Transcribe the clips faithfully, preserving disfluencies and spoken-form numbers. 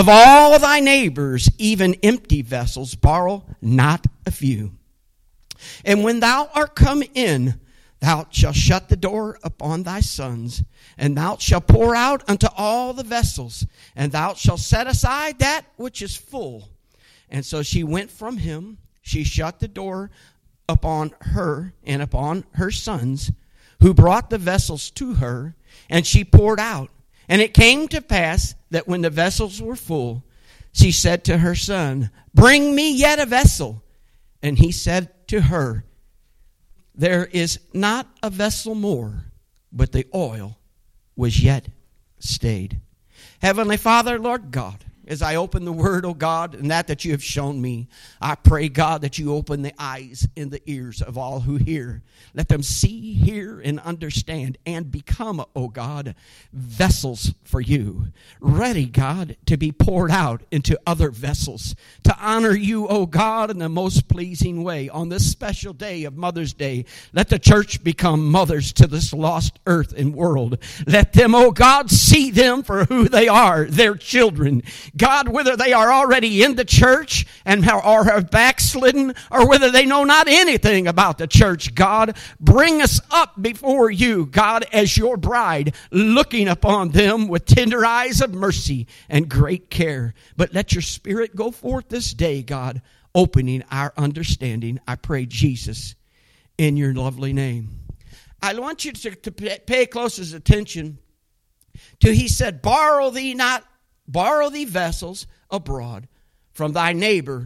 Of all thy neighbors, even empty vessels, borrow not a few. And when thou art come in, thou shalt shut the door upon thy sons, and thou shalt pour out unto all the vessels, and thou shalt set aside that which is full. And so she went from him. She shut the door upon her and upon her sons, who brought the vessels to her, and she poured out. And it came to pass that when the vessels were full, she said to her son, Bring me yet a vessel. And he said to her, There is not a vessel more, but the oil was yet stayed. Heavenly Father, Lord God, as I open the word, O God, and that that you have shown me, I pray, God, that you open the eyes and the ears of all who hear. Let them see, hear, and understand, and become, O God, vessels for you. Ready, God, to be poured out into other vessels, to honor you, O God, in the most pleasing way. On this special day of Mother's Day, let the church become mothers to this lost earth and world. Let them, O God, see them for who they are, their children. God, whether they are already in the church and or have backslidden, or whether they know not anything about the church, God, bring us up before you, God, as your bride, looking upon them with tender eyes of mercy and great care. But let your Spirit go forth this day, God, opening our understanding. I pray, Jesus, in your lovely name. I want you to, to pay close attention to, he said, borrow thee not Borrow thee vessels abroad from thy neighbor,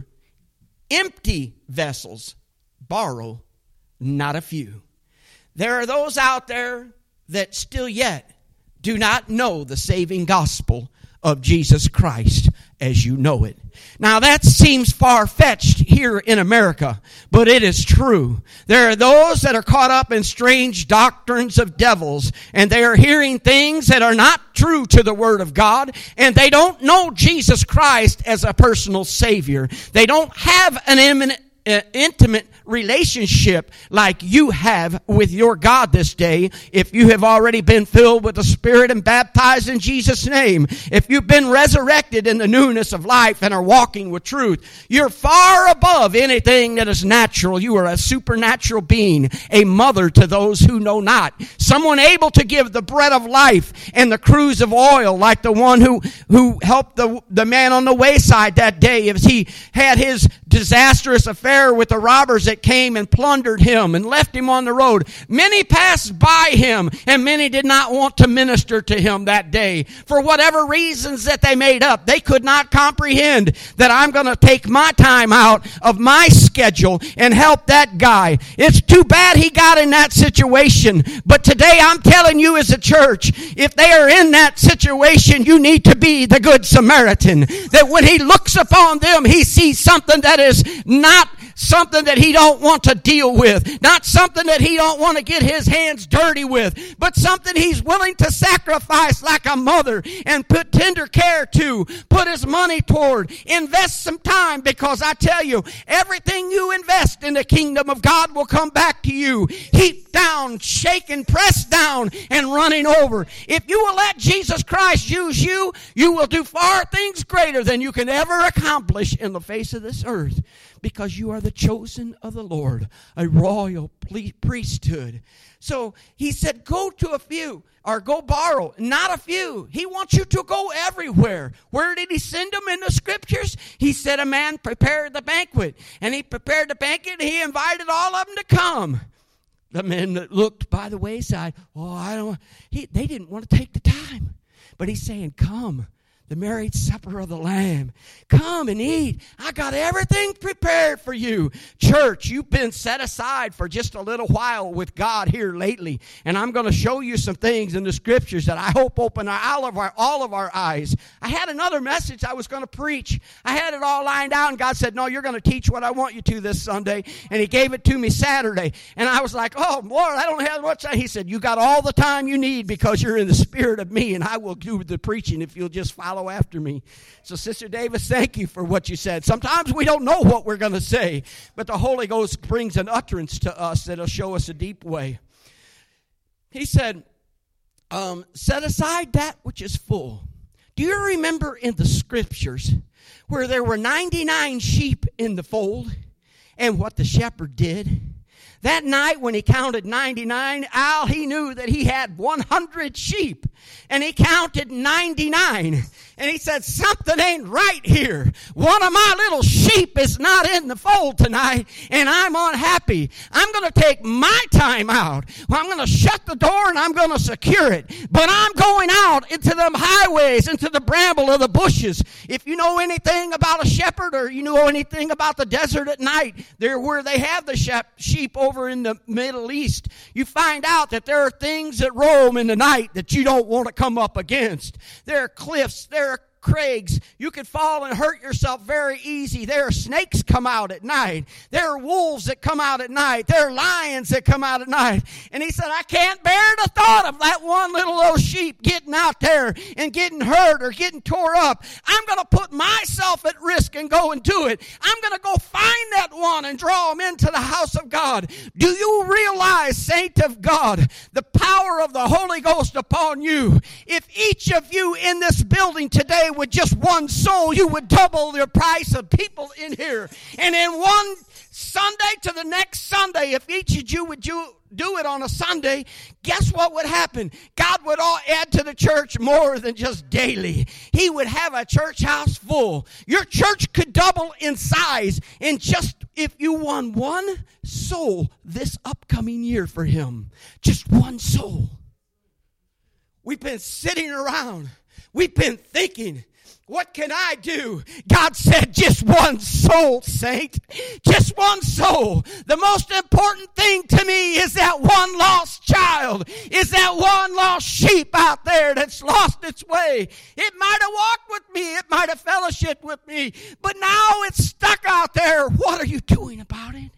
empty vessels, borrow not a few. There are those out there that still yet do not know the saving gospel of Jesus Christ as you know it. Now that seems far-fetched here in America, but it is true. There are those that are caught up in strange doctrines of devils, and they are hearing things that are not true to the Word of God, and they don't know Jesus Christ as a personal Savior. They don't have an imminent Uh, intimate relationship like you have with your God this day. If you have already been filled with the Spirit and baptized in Jesus' name, if you've been resurrected in the newness of life and are walking with truth, you're far above anything that is natural. You are a supernatural being, a mother to those who know not, someone able to give the bread of life and the cruse of oil, like the one who who helped the the man on the wayside that day as he had his disastrous affair with the robbers that came and plundered him and left him on the road. Many passed by him, and many did not want to minister to him that day. For whatever reasons that they made up, they could not comprehend that I'm going to take my time out of my schedule and help that guy. It's too bad he got in that situation. But today I'm telling you as a church, if they are in that situation, you need to be the Good Samaritan. That when he looks upon them, he sees something that is not something that he don't want to deal with, not something that he don't want to get his hands dirty with, but something he's willing to sacrifice like a mother and put tender care to, put his money toward, invest some time, because I tell you, everything you invest in the kingdom of God will come back to you, heaped down, shaken, pressed down, and running over. If you will let Jesus Christ use you, you will do far things greater than you can ever accomplish in the face of this earth. Because you are the chosen of the Lord, a royal priesthood. So he said, go to a few, or go borrow, not a few. He wants you to go everywhere. Where did he send them in the scriptures? He said a man prepared the banquet, and he prepared the banquet, and he invited all of them to come. The men that looked by the wayside, oh, I don't, he, they didn't want to take the time. But he's saying, come. The married supper of the Lamb. Come and eat. I got everything prepared for you. Church, you've been set aside for just a little while with God here lately. And I'm going to show you some things in the scriptures that I hope open all of our, all of our eyes. I had another message I was going to preach. I had it all lined out, and God said, no, you're going to teach what I want you to this Sunday. And he gave it to me Saturday. And I was like, oh, Lord, I don't have much time. He said, you got all the time you need because you're in the spirit of me, and I will do the preaching if you'll just follow after me. So Sister Davis, thank you for what you said. Sometimes we don't know what we're going to say, but the Holy Ghost brings an utterance to us that'll show us a deep way. He said, um, set aside that which is full. Do you remember in the scriptures where there were ninety-nine sheep in the fold and what the shepherd did? That night when he counted ninety-nine, Al, he knew that he had one hundred sheep. And he counted ninety-nine. And he said, something ain't right here. One of my little sheep is not in the fold tonight, and I'm unhappy. I'm going to take my time out. Well, I'm going to shut the door, and I'm going to secure it. But I'm going out into the highways, into the bramble of the bushes. If you know anything about a shepherd, or you know anything about the desert at night, there where they have the sheep over in the Middle East, you find out that there are things that roam in the night that you don't want to come up against. There are cliffs, there are crags. You could fall and hurt yourself very easy. There are snakes come out at night. There are wolves that come out at night. There are lions that come out at night. And he said, I can't bear the thought of that one little old sheep getting out there and getting hurt or getting tore up. I'm going to put myself at risk and go and do it. I'm going to go find that one and draw him into the house of God. Do you realize, saint of God, the power of the Holy Ghost upon you? If each of you in this building today with just one soul, you would double the price of people in here. And in one Sunday to the next Sunday, if each of you would do, do it on a Sunday, guess what would happen? God would all add to the church more than just daily. He would have a church house full. Your church could double in size in just if you won one soul this upcoming year for him. Just one soul. We've been sitting around. We've been thinking, what can I do? God said, just one soul, saint. Just one soul. The most important thing to me is that one lost child, is that one lost sheep out there that's lost its way. It might have walked with me. It might have fellowshiped with me. But now it's stuck out there. What are you doing about it?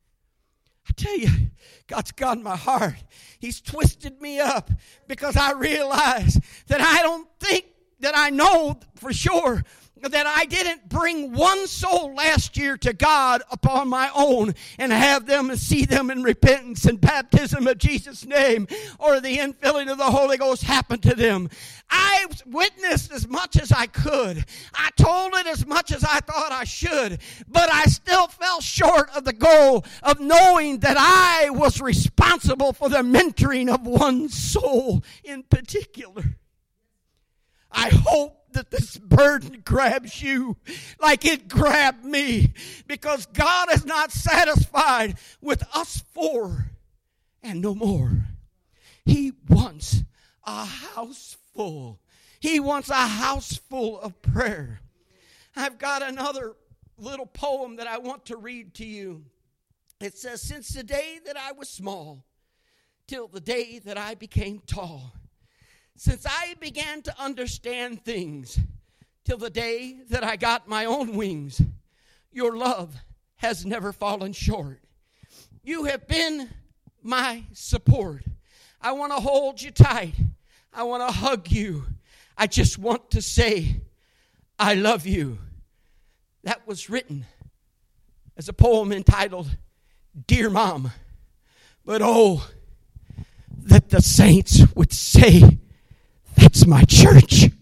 I tell you, God's got my heart. He's twisted me up because I realize that I don't think that I know for sure that I didn't bring one soul last year to God upon my own and have them and see them in repentance and baptism of Jesus' name or the infilling of the Holy Ghost happen to them. I witnessed as much as I could. I told it as much as I thought I should, but I still fell short of the goal of knowing that I was responsible for the mentoring of one soul in particular. I hope that this burden grabs you like it grabbed me, because God is not satisfied with us four and no more. He wants a house full. He wants a house full of prayer. I've got another little poem that I want to read to you. It says, since the day that I was small till the day that I became tall, since I began to understand things till the day that I got my own wings, your love has never fallen short. You have been my support. I want to hold you tight. I want to hug you. I just want to say, I love you. That was written as a poem entitled, Dear Mom. But oh, that the saints would say, that's my church.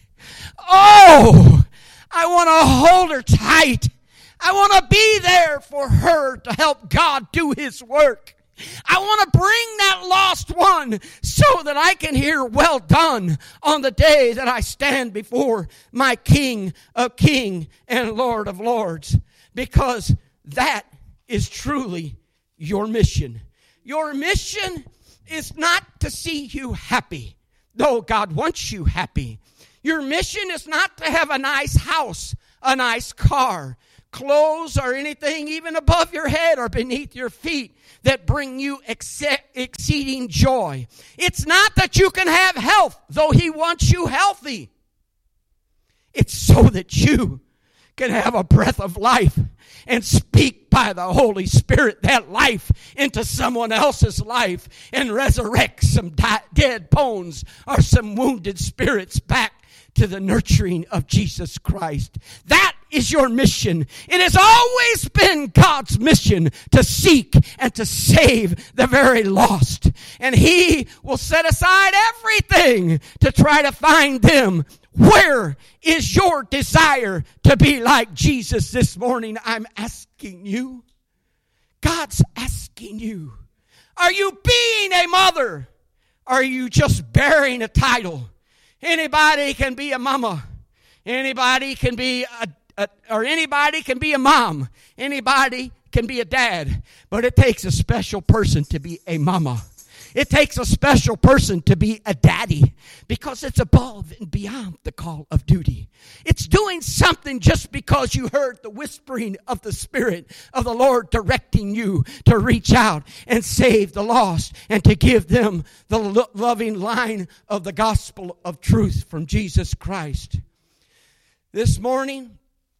Oh, I want to hold her tight. I want to be there for her to help God do his work. I want to bring that lost one so that I can hear well done on the day that I stand before my King of Kings and Lord of Lords. Because that is truly your mission. Your mission is not to see you happy. No, God wants you happy. Your mission is not to have a nice house, a nice car, clothes, or anything even above your head or beneath your feet that bring you ex- exceeding joy. It's not that you can have health, though he wants you healthy. It's so that you can have a breath of life and speak by the Holy Spirit that life into someone else's life and resurrect some di- dead bones or some wounded spirits back to the nurturing of Jesus Christ. That is your mission. It has always been God's mission to seek and to save the very lost. And he will set aside everything to try to find them Where is your desire to be like Jesus this morning? I'm asking you. God's asking you. Are you being a mother? Are you just bearing a title? Anybody can be a mama. Anybody can be a, a or anybody can be a mom. Anybody can be a dad. But it takes a special person to be a mama. It takes a special person to be a daddy, because it's above and beyond the call of duty. It's doing something just because you heard the whispering of the Spirit of the Lord directing you to reach out and save the lost and to give them the lo- loving line of the gospel of truth from Jesus Christ. This morning,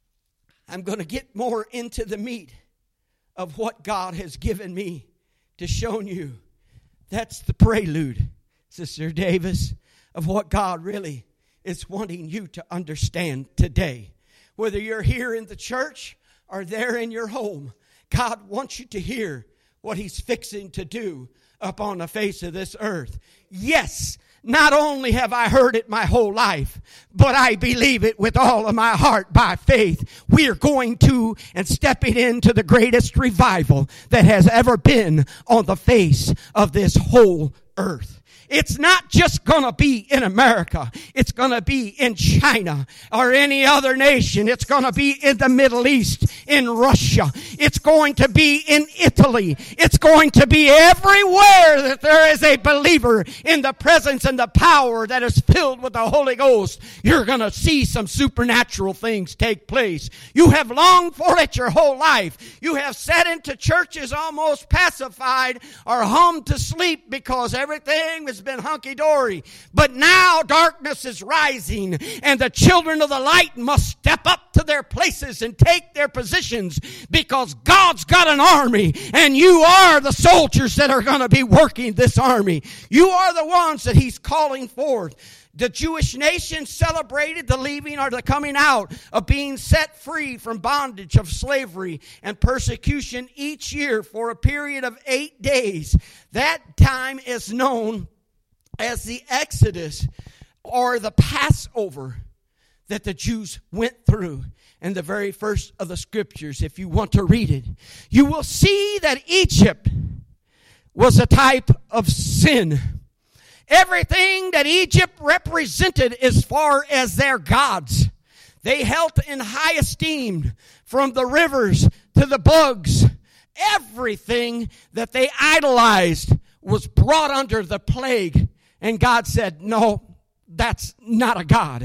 I'm going to get more into the meat of what God has given me to show you. That's the prelude, Sister Davis, of what God really is wanting you to understand today. Whether you're here in the church or there in your home, God wants you to hear what He's fixing to do upon the face of this earth. Yes, not only have I heard it my whole life, but I believe it with all of my heart by faith. We are going to and stepping into the greatest revival that has ever been on the face of this whole earth. It's not just going to be in America. It's going to be in China or any other nation. It's going to be in the Middle East, in Russia. It's going to be in Italy. It's going to be everywhere that there is a believer in the presence and the power that is filled with the Holy Ghost. You're going to see some supernatural things take place. You have longed for it your whole life. You have sat into churches almost pacified or hummed to sleep because everything is been hunky-dory. But now darkness is rising, and the children of the light must step up to their places and take their positions, because God's got an army, and you are the soldiers that are going to be working this army. You are the ones that He's calling forth. The Jewish nation celebrated the leaving or the coming out of being set free from bondage of slavery and persecution each year for a period of eight days. That time is known as the Exodus, or the Passover, that the Jews went through in the very first of the scriptures. If you want to read it, you will see that Egypt was a type of sin. Everything that Egypt represented as far as their gods, they held in high esteem, from the rivers to the bugs. Everything that they idolized was brought under the plague. And God said, no, that's not a God.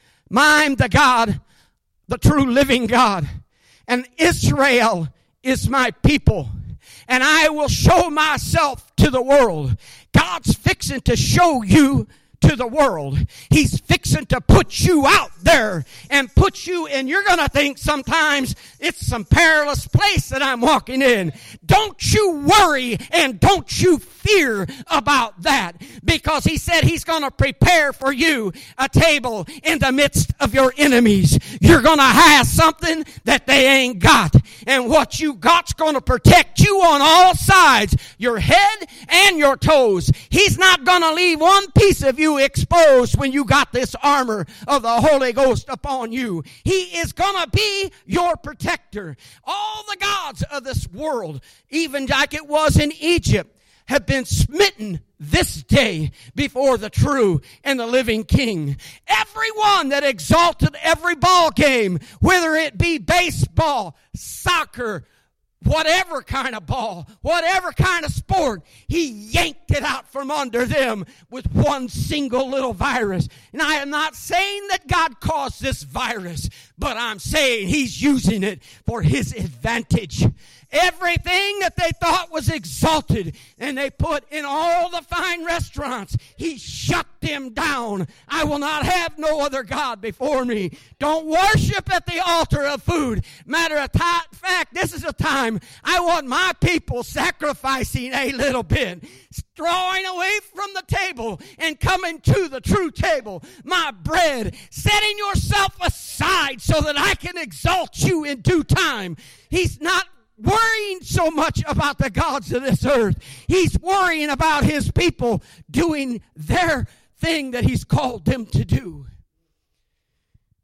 I'm the God, the true living God. And Israel is my people. And I will show myself to the world. God's fixing to show you to the world. He's fixing to put you out there and put you in. You're going to think sometimes it's some perilous place that I'm walking in. Don't you worry and don't you fear about that, because He said He's going to prepare for you a table in the midst of your enemies. You're going to have something that they ain't got, and what you got's going to protect you on all sides, your head and your toes. He's not going to leave one piece of you exposed when you got this armor of the Holy Ghost upon you. He is going to be your protector. All the gods of this world, even like it was in Egypt, have been smitten this day before the true and the living King. Everyone that exalted every ball game, whether it be baseball, soccer, whatever kind of ball, whatever kind of sport, He yanked it out from under them with one single little virus. And I am not saying that God caused this virus, but I'm saying He's using it for His advantage. Everything that they thought was exalted and they put in all the fine restaurants, He shut them down. I will not have no other God before me. Don't worship at the altar of food. Matter of fact, this is a time I want my people sacrificing a little bit, drawing away from the table and coming to the true table. My bread, setting yourself aside so that I can exalt you in due time. He's not worrying so much about the gods of this earth. He's worrying about His people doing their thing that He's called them to do.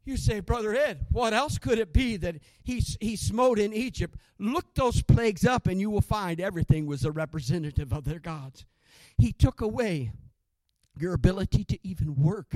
You say, Brother Ed, what else could it be that he, he smote in Egypt? Look those plagues up and you will find everything was a representative of their gods. He took away your ability to even work.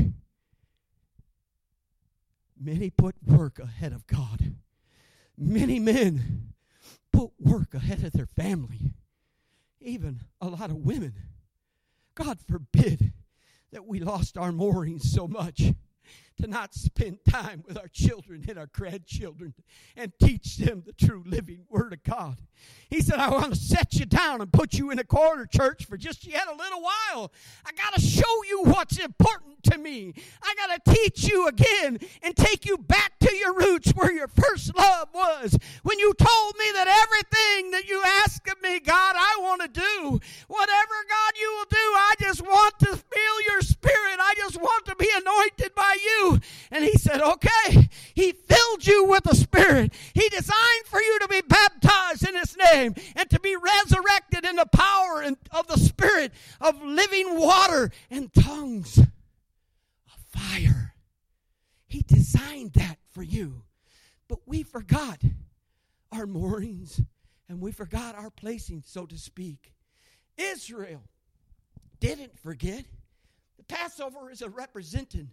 Many put work ahead of God. Many men put work ahead of their family. Even a lot of women. God forbid that we lost our moorings so much to not spend time with our children and our grandchildren and teach them the true living Word of God. He said, I want to set you down and put you in a corner, church, for just yet a little while. I got to show you what's important to me. I got to teach you again and take you back to your roots where your first love was. When you told me that everything that you ask of me, God, I want to do. Whatever, God, you will do, I just want to feel your Spirit. I just want to be anointed by you. And he said, okay. He filled you with the Spirit. He designed for you to be baptized in His name and to be resurrected in the power of the Spirit of living water and tongues of fire. He designed that for you. But we forgot our moorings and we forgot our placing, so to speak. Israel didn't forget. The Passover is a representation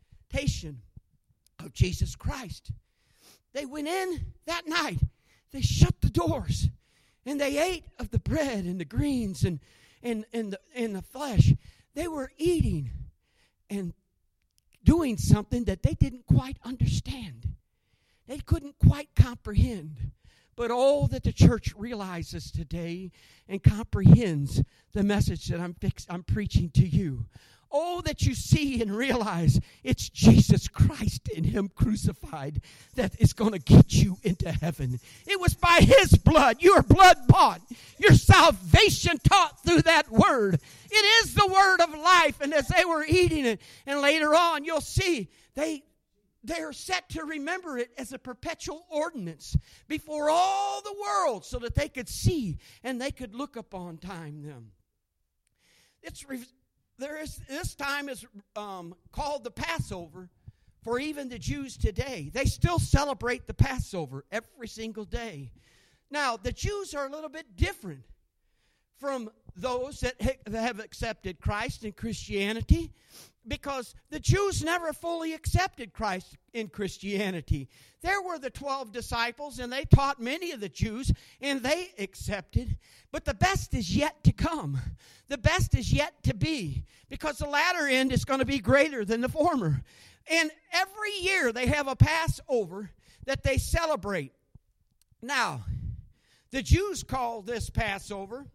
of Jesus Christ. They went in that night. They shut the doors. And they ate of the bread and the greens and, and, and, the, and the flesh. They were eating and doing something that they didn't quite understand. They couldn't quite comprehend. But all that the church realizes today and comprehends the message that I'm, fix, I'm preaching to you. Oh, that you see and realize it's Jesus Christ and Him crucified that is going to get you into heaven. It was by His blood. Your blood bought. Your salvation taught through that word. It is the word of life. And as they were eating it, and later on you'll see, they, they are set to remember it as a perpetual ordinance before all the world so that they could see and they could look upon time them. It's re- There is this time is um, called the Passover for even the Jews today. They still celebrate the Passover every single day. Now, the Jews are a little bit different from those that have accepted Christ in Christianity, because the Jews never fully accepted Christ in Christianity. There were the twelve disciples, and they taught many of the Jews, and they accepted. But the best is yet to come. The best is yet to be, because the latter end is going to be greater than the former. And every year they have a Passover that they celebrate. Now, the Jews call this Passover,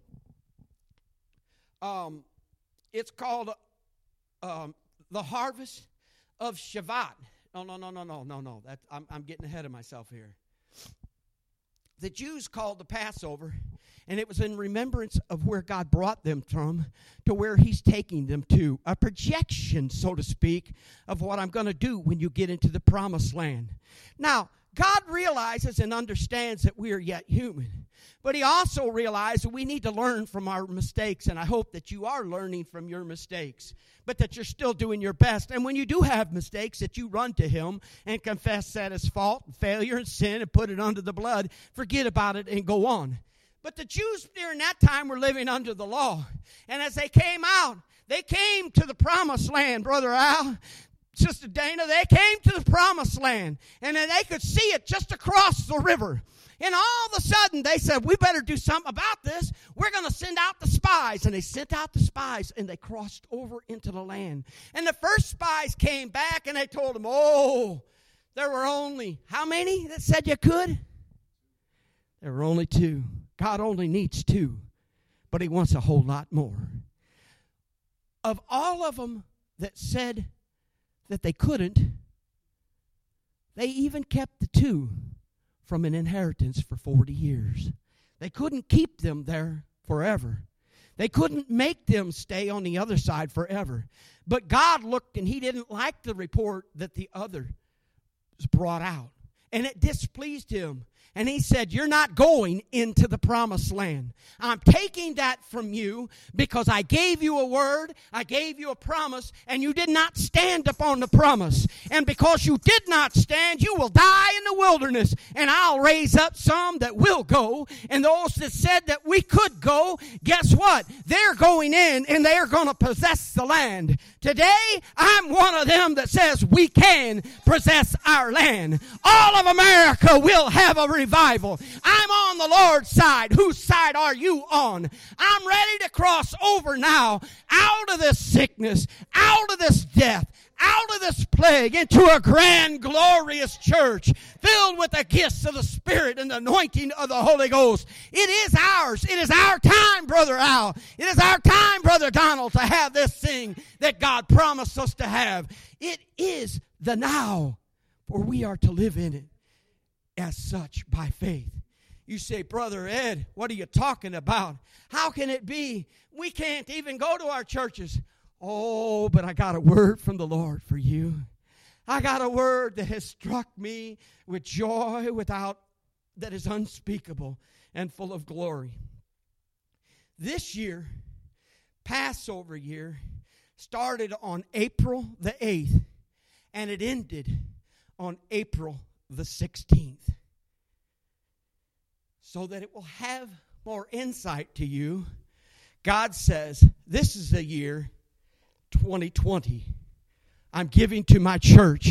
um, it's called Um, the harvest of Shavuot. No, no, no, no, no, no, no. That, I'm, I'm getting ahead of myself here. The Jews called the Passover, and it was in remembrance of where God brought them from to where He's taking them to. A projection, so to speak, of what I'm going to do when you get into the promised land. Now, God realizes and understands that we are yet human. But He also realizes that we need to learn from our mistakes. And I hope that you are learning from your mistakes, but that you're still doing your best. And when you do have mistakes, that you run to Him and confess that as fault and failure and sin and put it under the blood. Forget about it and go on. But the Jews during that time were living under the law. And as they came out, they came to the promised land, Brother Al, Sister Dana, they came to the promised land, and then they could see it just across the river. And all of a sudden, they said, we better do something about this. We're going to send out the spies. And they sent out the spies, and they crossed over into the land. And the first spies came back, and they told them, oh, there were only, how many that said you could? There were only two. God only needs two, but He wants a whole lot more. Of all of them that said that they couldn't, they even kept the two from an inheritance for forty years. They couldn't keep them there forever. They couldn't make them stay on the other side forever. But God looked, and He didn't like the report that the other was brought out. And it displeased Him. And he said, you're not going into the promised land. I'm taking that from you because I gave you a word, I gave you a promise, and you did not stand upon the promise. And because you did not stand, you will die in the wilderness. And I'll raise up some that will go. And those that said that we could go, guess what? They're going in and they're going to possess the land. Today, I'm one of them that says we can possess our land. All of America will have a revival. I'm on the Lord's side. Whose side are you on? I'm ready to cross over now out of this sickness, out of this death, out of this plague into a grand, glorious church filled with the gifts of the Spirit and the anointing of the Holy Ghost. It is ours. It is our time, Brother Al. It is our time, Brother Donald, to have this thing that God promised us to have. It is the now, for we are to live in it as such by faith. You say, Brother Ed, what are you talking about? How can it be? We can't even go to our churches. Oh, but I got a word from the Lord for you. I got a word that has struck me with joy without, that is unspeakable and full of glory. This year, Passover year, started on April the eighth, and it ended on April the sixteenth. So that it will have more insight to you, God says, this is the year twenty twenty. I'm giving to my church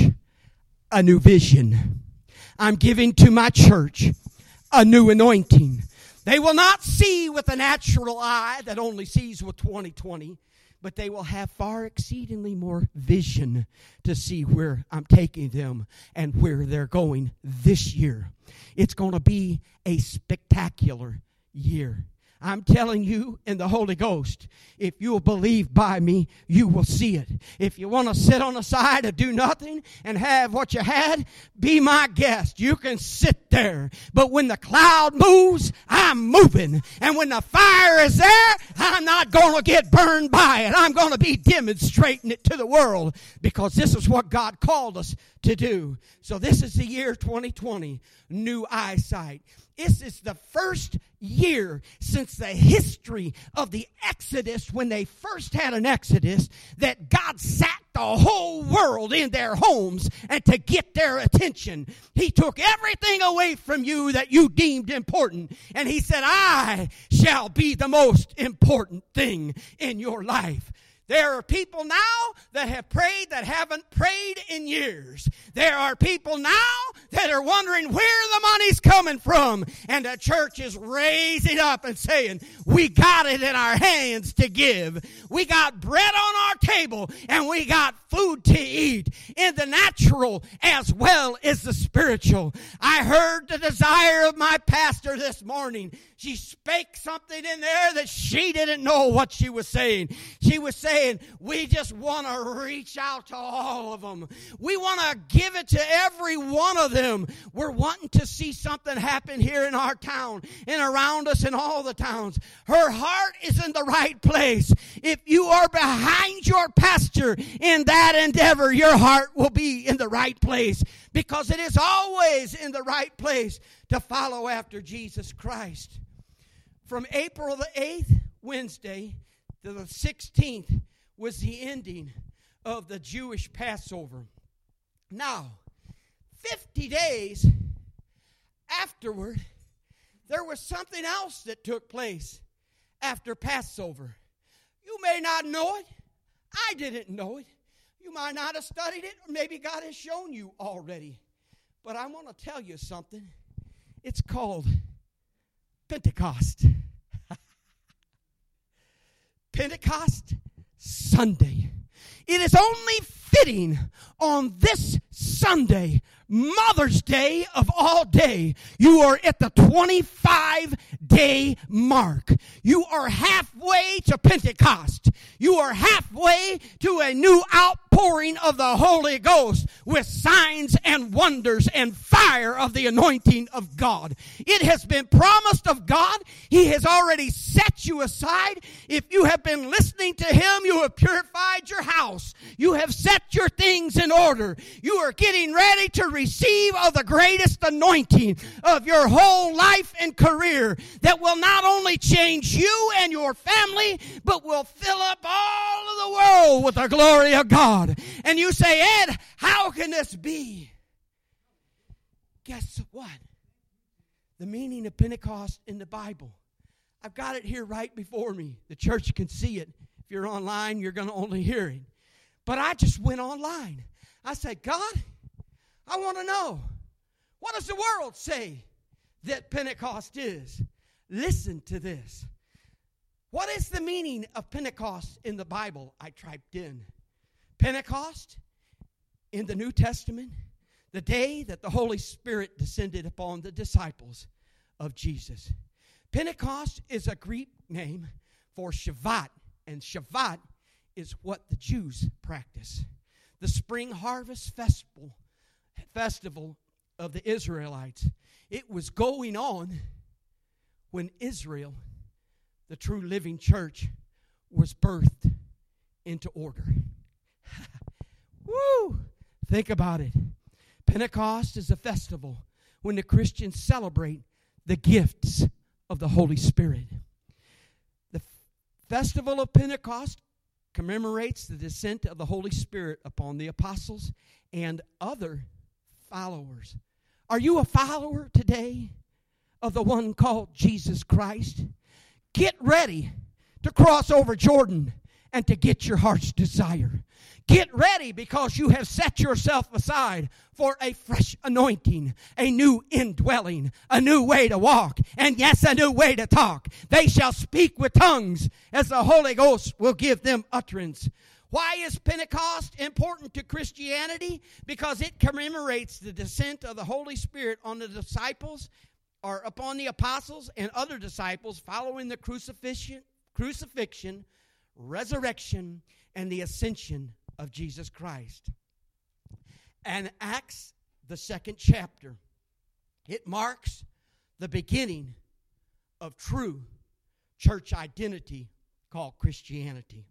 a new vision. I'm giving to my church a new anointing. They will not see with the natural eye that only sees with twenty twenty, but they will have far exceedingly more vision to see where I'm taking them and where they're going this year. It's going to be a spectacular year. I'm telling you in the Holy Ghost, if you'll believe by me, you will see it. If you want to sit on the side and do nothing and have what you had, be my guest. You can sit there. But when the cloud moves, I'm moving. And when the fire is there, I'm not going to get burned by it. I'm going to be demonstrating it to the world because this is what God called us to do. So this is the year twenty twenty, new eyesight. This is the first year since the history of the Exodus, when they first had an Exodus, that God sat the whole world in their homes and to get their attention. He took everything away from you that you deemed important, and he said, I shall be the most important thing in your life. There are people now that have prayed that haven't prayed in years. There are people now that are wondering where the money's coming from. And the church is raising up and saying, we got it in our hands to give. We got bread on our table and we got food to eat in the natural as well as the spiritual. I heard the desire of my pastor this morning. She spake something in there that she didn't know what she was saying. She was saying, we just want to reach out to all of them. We want to give it to every one of them. We're wanting to see something happen here in our town and around us in all the towns. Her heart is in the right place. If you are behind your pastor in that endeavor, your heart will be in the right place, because it is always in the right place to follow after Jesus Christ. From April the eighth, Wednesday, to the sixteenth was the ending of the Jewish Passover. Now, fifty days afterward, there was something else that took place after Passover. You may not know it. I didn't know it. You might not have studied it, or maybe God has shown you already. But I want to tell you something. It's called Pentecost. Pentecost Sunday. It is only fitting on this Sunday, Mother's Day of all day, you are at the twenty-five day mark. You are halfway to Pentecost. You are halfway to a new outpouring outpouring of the Holy Ghost with signs and wonders and fire of the anointing of God. It has been promised of God. He has already set you aside. If you have been listening to Him, you have purified your house. You have set your things in order. You are getting ready to receive of the greatest anointing of your whole life and career that will not only change you and your family, but will fill up all of the world with the glory of God. And you say, Ed, how can this be? Guess what? The meaning of Pentecost in the Bible. I've got it here right before me. The church can see it. If you're online, you're going to only hear it. But I just went online. I said, God, I want to know, what does the world say that Pentecost is? Listen to this. What is the meaning of Pentecost in the Bible? I typed in Pentecost in the New Testament, the day that the Holy Spirit descended upon the disciples of Jesus. Pentecost is a Greek name for Shavuot, and Shavuot is what the Jews practice. The spring harvest festival, festival of the Israelites. It was going on when Israel, the true living church, was birthed into order. Woo! Think about it. Pentecost is a festival when the Christians celebrate the gifts of the Holy Spirit. The festival of Pentecost commemorates the descent of the Holy Spirit upon the apostles and other followers. Are you a follower today of the one called Jesus Christ? Get ready to cross over Jordan and to get your heart's desire. Get ready, because you have set yourself aside for a fresh anointing, a new indwelling, a new way to walk, and yes, a new way to talk. They shall speak with tongues as the Holy Ghost will give them utterance. Why is Pentecost important to Christianity? Because it commemorates the descent of the Holy Spirit on the disciples, or upon the apostles and other disciples following the crucifixion, crucifixion, resurrection, and the ascension of Jesus Christ. And Acts, the second chapter, it marks the beginning of true church identity called Christianity.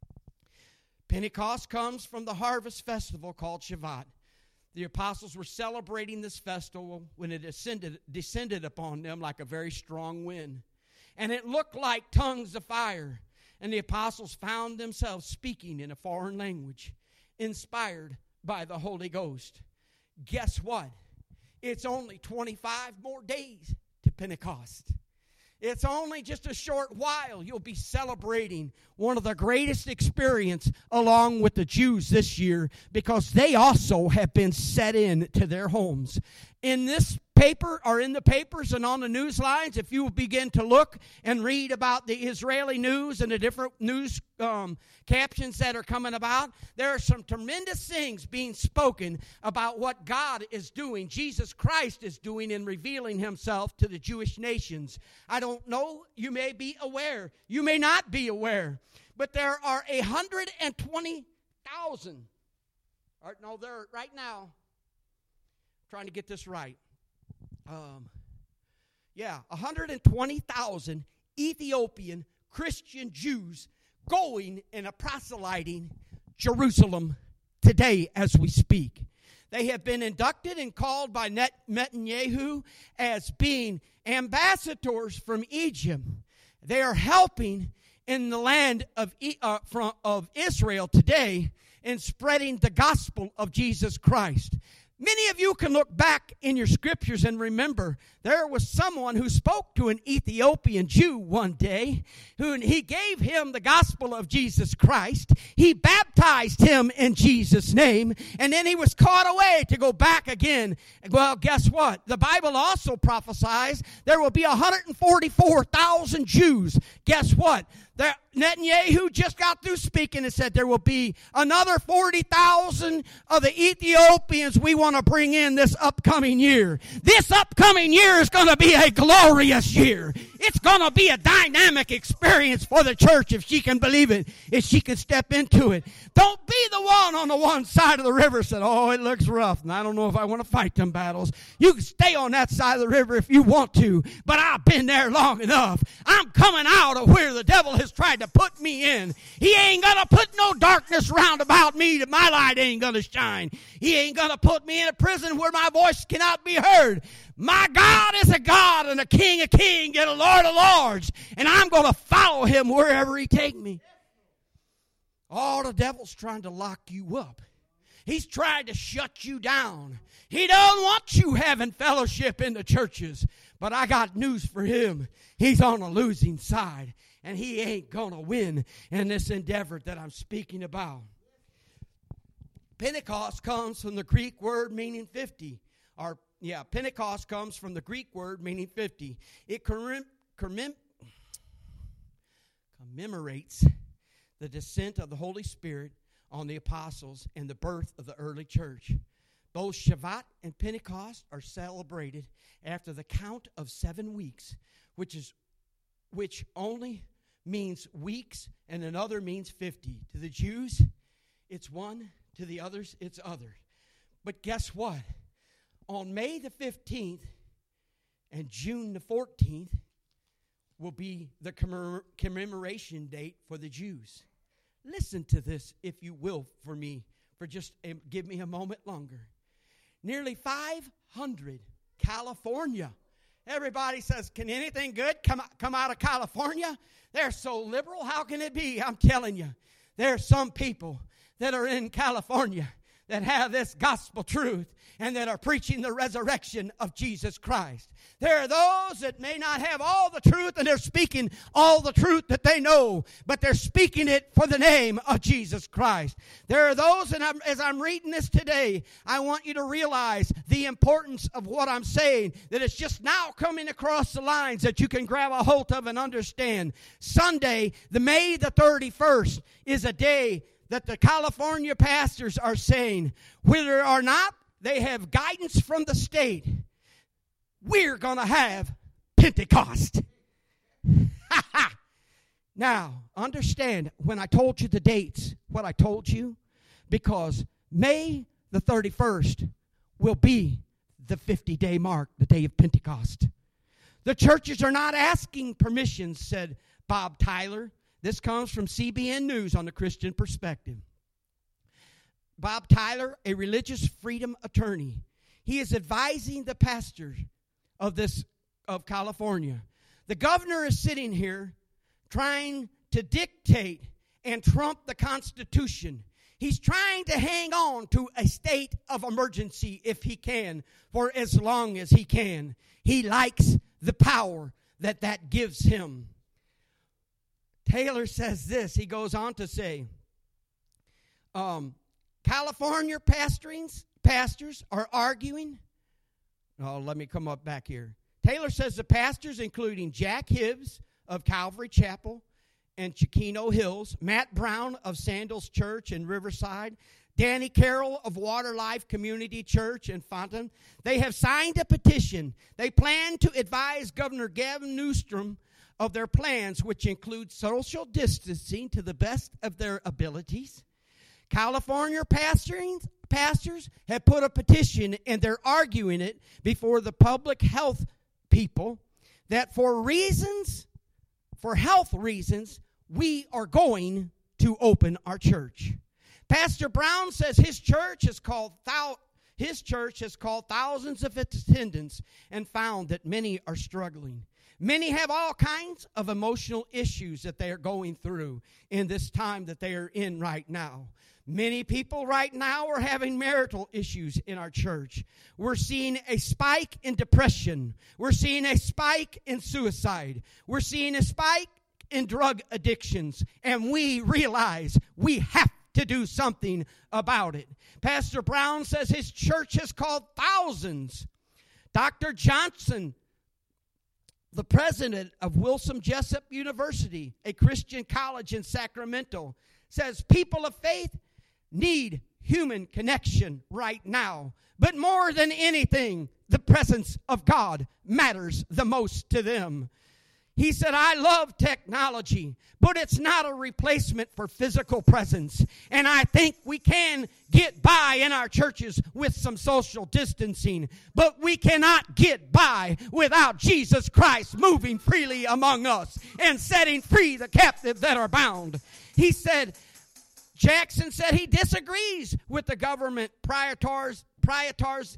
Pentecost comes from the harvest festival called Shavuot. The apostles were celebrating this festival when it descended, descended upon them like a very strong wind. And it looked like tongues of fire. And the apostles found themselves speaking in a foreign language, inspired by the Holy Ghost. Guess what? It's only twenty-five more days to Pentecost. It's only just a short while you'll be celebrating one of the greatest experiences along with the Jews this year, because they also have been set in to their homes. In this paper, or in the papers and on the news lines, if you begin to look and read about the Israeli news and the different news um, captions that are coming about, there are some tremendous things being spoken about what God is doing, Jesus Christ is doing in revealing Himself to the Jewish nations. I don't know, you may be aware, you may not be aware, but there are one hundred twenty thousand, or no, there right now, trying to get this right. Um, yeah, one hundred twenty thousand Ethiopian Christian Jews going and proselyting Jerusalem today as we speak. They have been inducted and called by Net- Netanyahu as being ambassadors from Egypt. They are helping in the land of, uh, from, of Israel today in spreading the gospel of Jesus Christ. Many of you can look back in your scriptures and remember there was someone who spoke to an Ethiopian Jew one day, who he gave him the gospel of Jesus Christ. He baptized him in Jesus' name, and then he was caught away to go back again. Well, guess what? The Bible also prophesies there will be one hundred forty-four thousand Jews. Guess what? There, Netanyahu just got through speaking and said there will be another forty thousand of the Ethiopians we want to bring in this upcoming year. This upcoming year is going to be a glorious year. It's going to be a dynamic experience for the church if she can believe it, if she can step into it. Don't be the one on the one side of the river said, oh, it looks rough, and I don't know if I want to fight them battles. You can stay on that side of the river if you want to, but I've been there long enough. I'm coming out of where the devil has tried to put me in. He ain't going to put no darkness round about me that my light ain't going to shine. He ain't going to put me in a prison where my voice cannot be heard. My God is a God and a King of kings and a Lord of lords, and I'm going to follow him wherever he take me. Oh, the devil's trying to lock you up. He's trying to shut you down. He don't want you having fellowship in the churches. But I got news for him. He's on a losing side, and he ain't going to win in this endeavor that I'm speaking about. Pentecost comes from the Greek word meaning fifty. Or, yeah, Pentecost comes from the Greek word meaning fifty. It commem- commem- commemorates the descent of the Holy Spirit on the apostles and the birth of the early church. Both Shavuot and Pentecost are celebrated after the count of seven weeks, which is which only means weeks, and another means fifty. To the Jews, it's one. To the others, it's other. But guess what? On May the fifteenth and June the fourteenth will be the commemor- commemoration date for the Jews. Listen to this, if you will, for me, for just a, give me a moment longer. Nearly five hundred California. Everybody says, can anything good come, come out of California? They're so liberal. How can it be? I'm telling you, there are some people that are in California that have this gospel truth and that are preaching the resurrection of Jesus Christ. There are those that may not have all the truth, and they're speaking all the truth that they know, but they're speaking it for the name of Jesus Christ. There are those, and I'm, as I'm reading this today, I want you to realize the importance of what I'm saying, that it's just now coming across the lines that you can grab a hold of and understand. Sunday, the May the thirty-first, is a day that the California pastors are saying, whether or not they have guidance from the state, we're going to have Pentecost. Now, understand when I told you the dates, what I told you, because May the thirty-first will be the fifty-day mark, the day of Pentecost. The churches are not asking permission, said Bob Tyler. This comes from C B N News on the Christian Perspective. Bob Tyler, a religious freedom attorney, he is advising the pastors of this of California. The governor is sitting here trying to dictate and trump the Constitution. He's trying to hang on to a state of emergency if he can, for as long as he can. He likes the power that that gives him. Taylor says this. He goes on to say, um, California pastorings, pastors are arguing. Oh, let me come up back here. Taylor says the pastors, including Jack Hibbs of Calvary Chapel and Chiquino Hills, Matt Brown of Sandals Church in Riverside, Danny Carroll of Water Life Community Church in Fontaine, they have signed a petition. They plan to advise Governor Gavin Newsom of their plans, which include social distancing to the best of their abilities. California pastoring, pastors have put a petition, and they're arguing it before the public health people that for reasons, for health reasons, we are going to open our church. Pastor Brown says his church has called thou- his church has called thousands of attendants and found that many are struggling. Many have all kinds of emotional issues that they are going through in this time that they are in right now. Many people right now are having marital issues in our church. We're seeing a spike in depression. We're seeing a spike in suicide. We're seeing a spike in drug addictions. And we realize we have to do something about it. Pastor Brown says his church has called thousands. Doctor Johnson, the president of Wilson Jessup University, a Christian college in Sacramento, says people of faith need human connection right now. But more than anything, the presence of God matters the most to them. He said, I love technology, but it's not a replacement for physical presence. And I think we can get by in our churches with some social distancing, but we cannot get by without Jesus Christ moving freely among us and setting free the captive that are bound. He said, Jackson said he disagrees with the government prioritars, prioritars,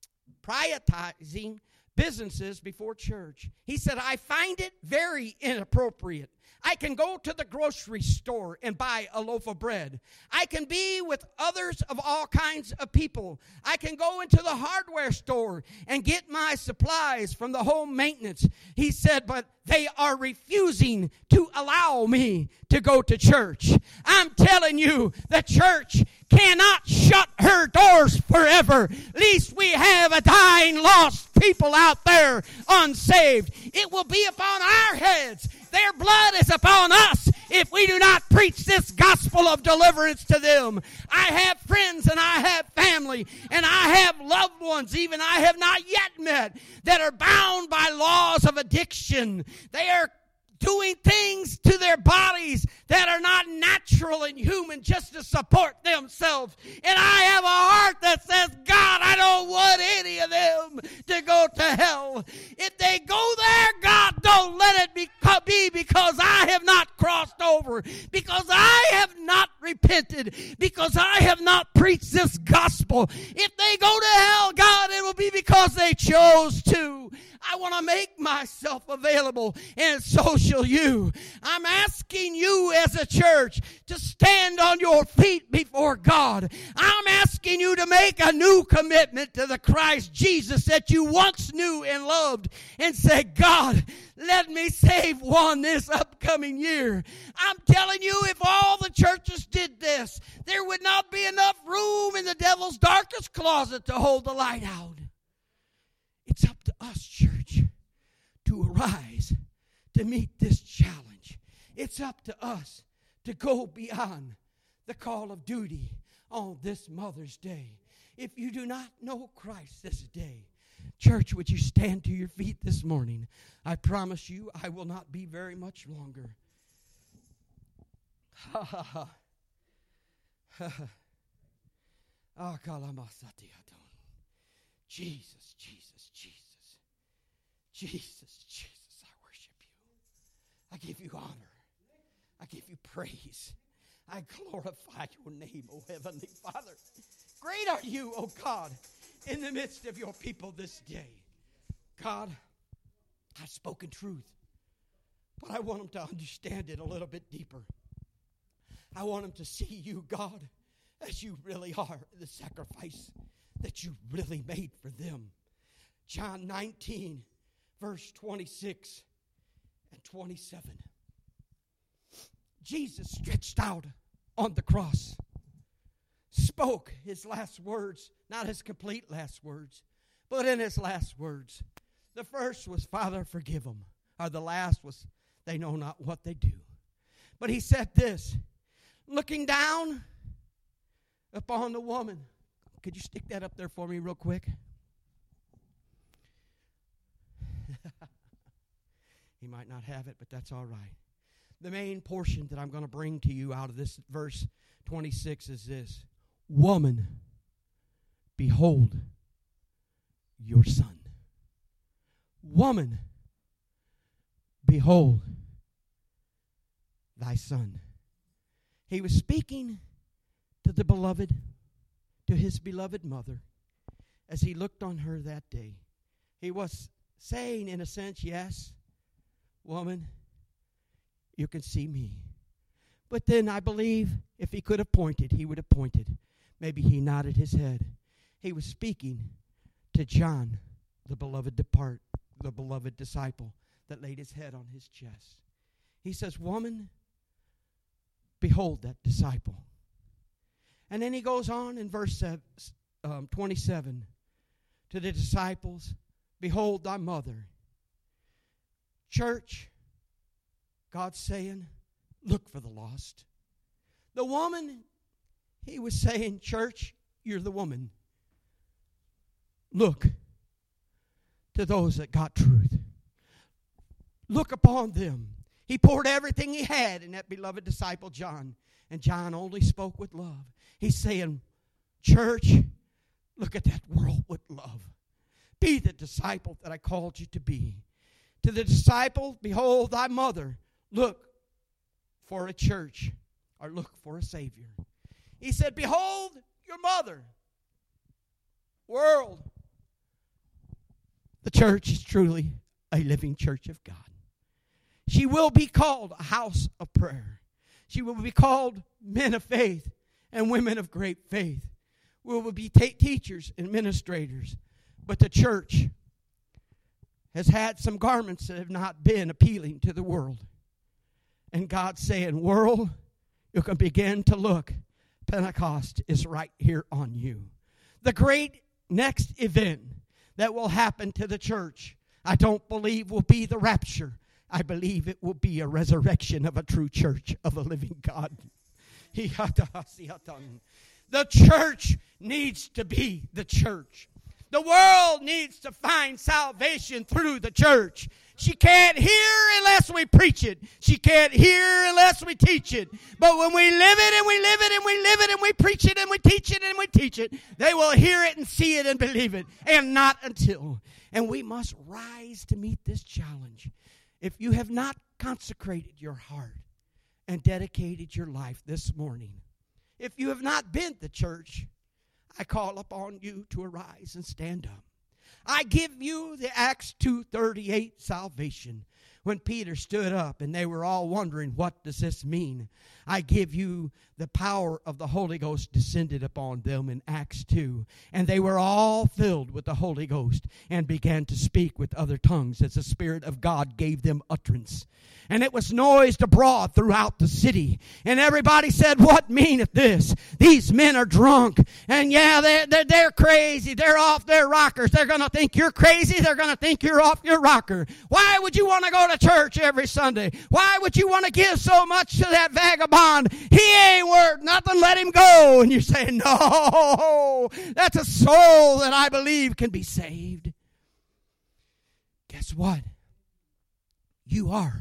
prioritizing businesses before church. He said, I find it very inappropriate. I can go to the grocery store and buy a loaf of bread. I can be with others of all kinds of people. I can go into the hardware store and get my supplies from the home maintenance. He said, but they are refusing to allow me to go to church. I'm telling you, the church cannot shut her doors forever. At least we have a dying, lost people out there unsaved. It will be upon our heads. Their blood is upon us if we do not preach this gospel of deliverance to them. I have friends and I have family and I have loved ones, even I have not yet met, that are bound by laws of addiction. They are doing things to their bodies that are not natural and human just to support themselves. And I have a heart that says, God, I don't want any of them to go to hell. If they go there, God, don't let it be, be because I have not crossed over, because I have not repented, because I have not preached this gospel. If they go to hell, God, it will be because they chose to. I want to make myself available, and so shall you. I'm asking you as a church to stand on your feet before God. I'm asking you to make a new commitment to the Christ Jesus that you once knew and loved, and say, God, let me save one this upcoming year. I'm telling you, if all the churches did this, there would not be enough room in the devil's darkest closet to hold the light out. It's up to us, church, to arise to meet this challenge. It's up to us to go beyond the call of duty on this Mother's Day. If you do not know Christ this day, church, would you stand to your feet this morning? I promise you I will not be very much longer. Ha ha ha. Ha ha. Ah, kalamasati adon. Jesus, Jesus, Jesus. Jesus, Jesus, I worship you. I give you honor. I give you praise. I glorify your name, O Heavenly Father. Great are you, O God, in the midst of your people this day. God, I've spoken truth, but I want them to understand it a little bit deeper. I want them to see you, God, as you really are, the sacrifice that you really made for them. John nineteen, verse twenty-six and twenty-seven. Jesus stretched out on the cross, spoke his last words, not his complete last words, but in his last words. The first was, Father, forgive them. Or the last was, they know not what they do. But he said this, looking down upon the woman. Could you stick that up there for me real quick? He might not have it, but that's all right. The main portion that I'm going to bring to you out of this verse twenty-six is this. Woman, behold your son. Woman, behold thy son. He was speaking to the beloved, to his beloved mother, as he looked on her that day. He was saying, in a sense, yes, woman, you can see me. But then I believe if he could have pointed, he would have pointed. Maybe he nodded his head. He was speaking to John, the beloved depart, the beloved disciple that laid his head on his chest. He says, woman, behold that disciple. And then he goes on in verse um, twenty-seven to the disciples, behold thy mother. Church, God's saying, look for the lost. The woman, he was saying, church, you're the woman. Look to those that got truth. look upon them. He poured everything he had in that beloved disciple John. And John only spoke with love. He's saying, church, look at that world with love. Be the disciple that I called you to be. To the disciple, behold thy mother. Look for a church, or look for a Savior. He said, behold your mother. World. The church is truly a living church of God. She will be called a house of prayer. She will be called men of faith and women of great faith. We will be t- teachers and administrators. But the church has had some garments that have not been appealing to the world. And God's saying, world, you can begin to look. Pentecost is right here on you. The great next event that will happen to the church, I don't believe will be the rapture. I believe it will be a resurrection of a true church of a living God. The church needs to be the church. The world needs to find salvation through the church. She can't hear unless we preach it. She can't hear unless we teach it. But when we live it and we live it and we live it and we preach it and we teach it and we teach it, they will hear it and see it and believe it. And not until. And we must rise to meet this challenge. If you have not consecrated your heart and dedicated your life this morning, if you have not been to church, I call upon you to arise and stand up. I give you the Acts two thirty-eight salvation. When Peter stood up and they were all wondering, what does this mean? I give you the power of the Holy Ghost descended upon them in Acts two. And they were all filled with the Holy Ghost and began to speak with other tongues as the Spirit of God gave them utterance. And it was noised abroad throughout the city. And everybody said, what meaneth this? These men are drunk. And yeah, they're, they're, they're crazy. They're off their rockers. They're going to think you're crazy. They're going to think you're off your rocker. Why would you want to go to church every Sunday? Why would you want to give so much to that vagabond? He ain't worth nothing. Let him go. And you say, no, that's a soul that I believe can be saved. Guess what? You are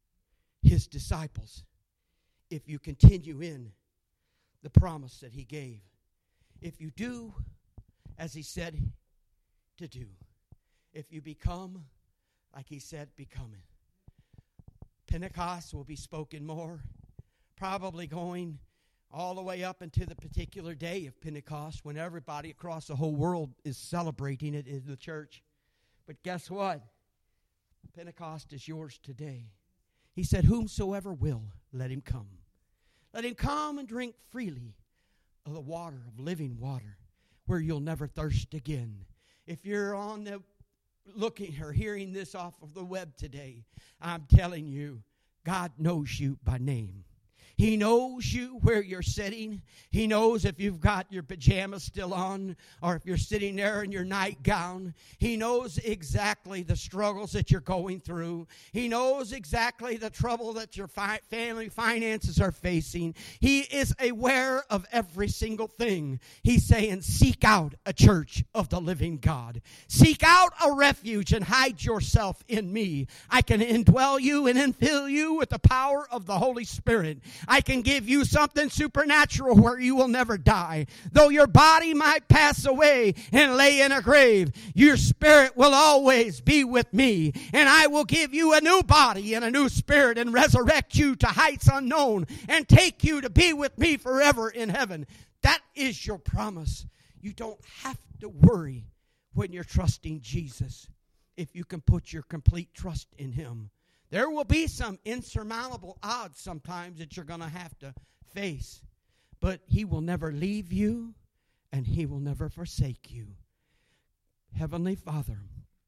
his disciples if you continue in the promise that he gave. If you do as he said to do. If you become like he said becoming. Pentecost will be spoken more, probably going all the way up into the particular day of Pentecost when everybody across the whole world is celebrating it in the church. But guess what? Pentecost is yours today. He said, whomsoever will, let him come. Let him come and drink freely of the water, of living water, where you'll never thirst again. If you're on the looking or hearing this off of the web today, I'm telling you, God knows you by name. He knows you where you're sitting. He knows if you've got your pajamas still on or if you're sitting there in your nightgown. He knows exactly the struggles that you're going through. He knows exactly the trouble that your fi- family finances are facing. He is aware of every single thing. He's saying, seek out a church of the living God. Seek out a refuge and hide yourself in me. I can indwell you and infill you with the power of the Holy Spirit. I can give you something supernatural where you will never die. Though your body might pass away and lay in a grave, your spirit will always be with me. And I will give you a new body and a new spirit and resurrect you to heights unknown and take you to be with me forever in heaven. That is your promise. You don't have to worry when you're trusting Jesus if you can put your complete trust in him. There will be some insurmountable odds sometimes that you're going to have to face. But he will never leave you and he will never forsake you. Heavenly Father,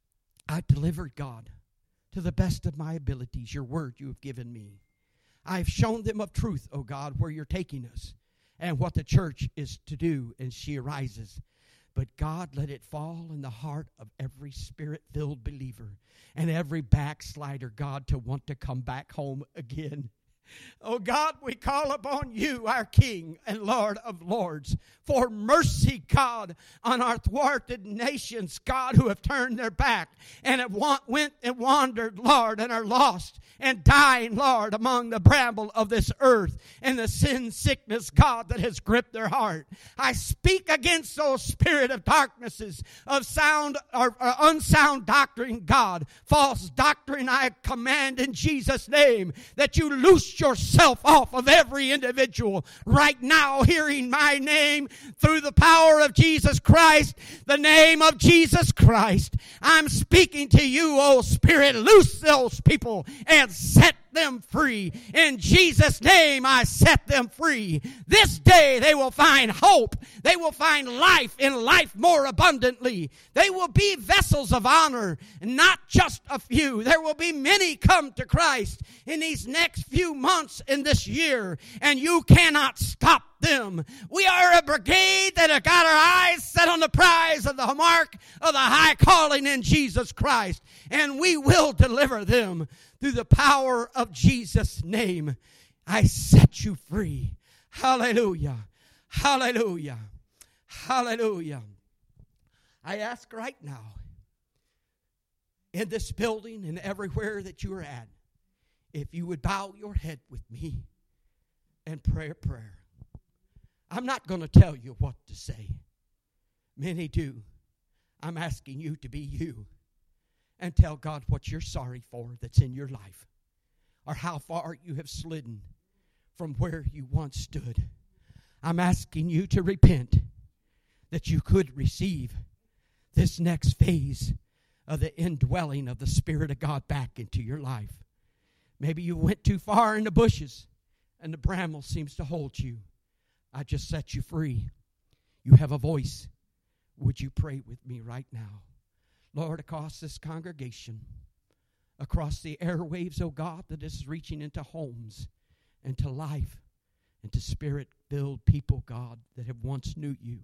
I delivered, God, to the best of my abilities, your word you have given me. I've shown them of truth, O God, where you're taking us and what the church is to do as she arises. But God, let it fall in the heart of every spirit-filled believer and every backslider, God, to want to come back home again. Oh God, we call upon you, our King and Lord of Lords, for mercy, God, on our thwarted nations, God, who have turned their back and have went and wandered, Lord, and are lost and dying, Lord, among the bramble of this earth and the sin sickness, God, that has gripped their heart. I speak against those spirit of darknesses, of sound or, or unsound doctrine, God, false doctrine. I command in Jesus' name that you loose yourself off of every individual right now hearing my name through the power of Jesus Christ, the name of Jesus Christ. I'm speaking to you, oh Spirit, loose those people and set them free. In Jesus' name, I set them free. This day they will find hope. They will find life in life more abundantly. They will be vessels of honor, not just a few. There will be many come to Christ in these next few months in this year, and you cannot stop them. We are a brigade that have got our eyes set on the prize of the mark of the high calling in Jesus Christ, and we will deliver them through the power of Jesus' name. I set you free. Hallelujah. Hallelujah. Hallelujah. I ask right now, in this building and everywhere that you are at, if you would bow your head with me and pray a prayer. I'm not going to tell you what to say. Many do. I'm asking you to be you and tell God what you're sorry for that's in your life, or how far you have slidden from where you once stood. I'm asking you to repent that you could receive this next phase of the indwelling of the Spirit of God back into your life. Maybe you went too far in the bushes and the bramble seems to hold you. I just set you free. You have a voice. Would you pray with me right now? Lord, across this congregation, across the airwaves, oh God, that is reaching into homes and to life and to Spirit-filled people, God, that have once knew you.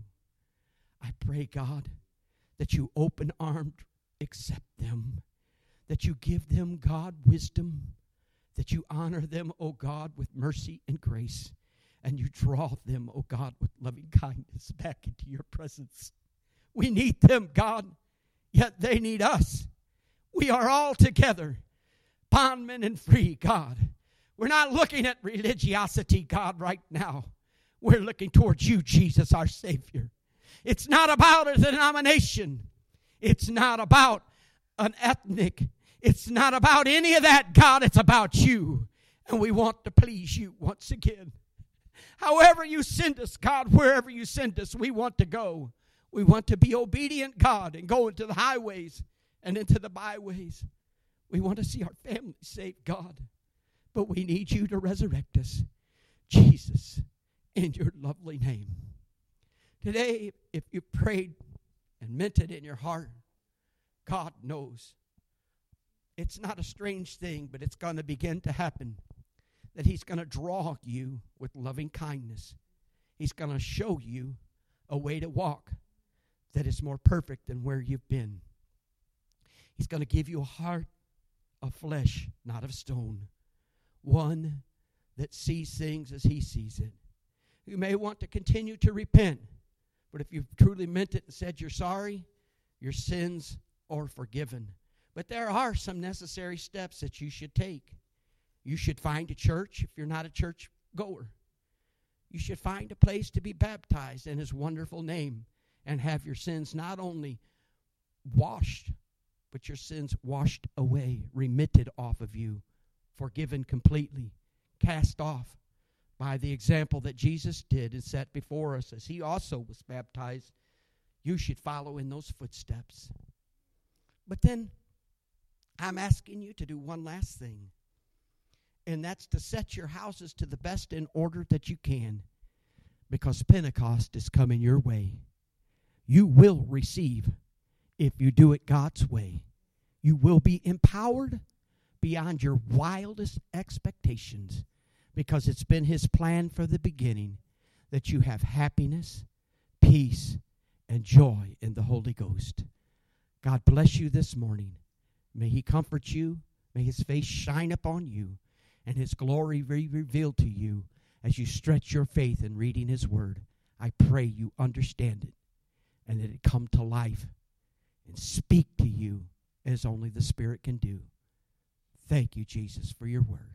I pray, God, that you open-armed accept them, that you give them, God, wisdom, that you honor them, oh God, with mercy and grace, and you draw them, oh God, with loving kindness back into your presence. We need them, God, yet they need us. We are all together, bondmen and free, God. We're not looking at religiosity, God, right now. We're looking towards you, Jesus, our Savior. It's not about a denomination. It's not about an ethnic. It's not about any of that, God. It's about you. And we want to please you once again. However you send us, God, wherever you send us, we want to go. We want to be obedient, God, and go into the highways and into the byways. We want to see our family saved, God. But we need you to resurrect us. Jesus, in your lovely name. Today, if you prayed and meant it in your heart, God knows. It's not a strange thing, but it's going to begin to happen. That he's going to draw you with loving kindness. He's going to show you a way to walk that is more perfect than where you've been. He's going to give you a heart of flesh, not of stone. One that sees things as he sees it. You may want to continue to repent, but if you've truly meant it and said you're sorry, your sins are forgiven. But there are some necessary steps that you should take. You should find a church if you're not a church goer. You should find a place to be baptized in his wonderful name and have your sins not only washed, but your sins washed away, remitted off of you, forgiven completely, cast off by the example that Jesus did and set before us as he also was baptized. You should follow in those footsteps. But then I'm asking you to do one last thing, and that's to set your houses to the best in order that you can, because Pentecost is coming your way. You will receive if you do it God's way. You will be empowered beyond your wildest expectations, because it's been his plan from the beginning that you have happiness, peace, and joy in the Holy Ghost. God bless you this morning. May he comfort you. May his face shine upon you. and His glory be revealed to you as you stretch your faith in reading His Word. I pray you understand it and that it come to life and speak to you as only the Spirit can do. Thank you, Jesus, for your Word.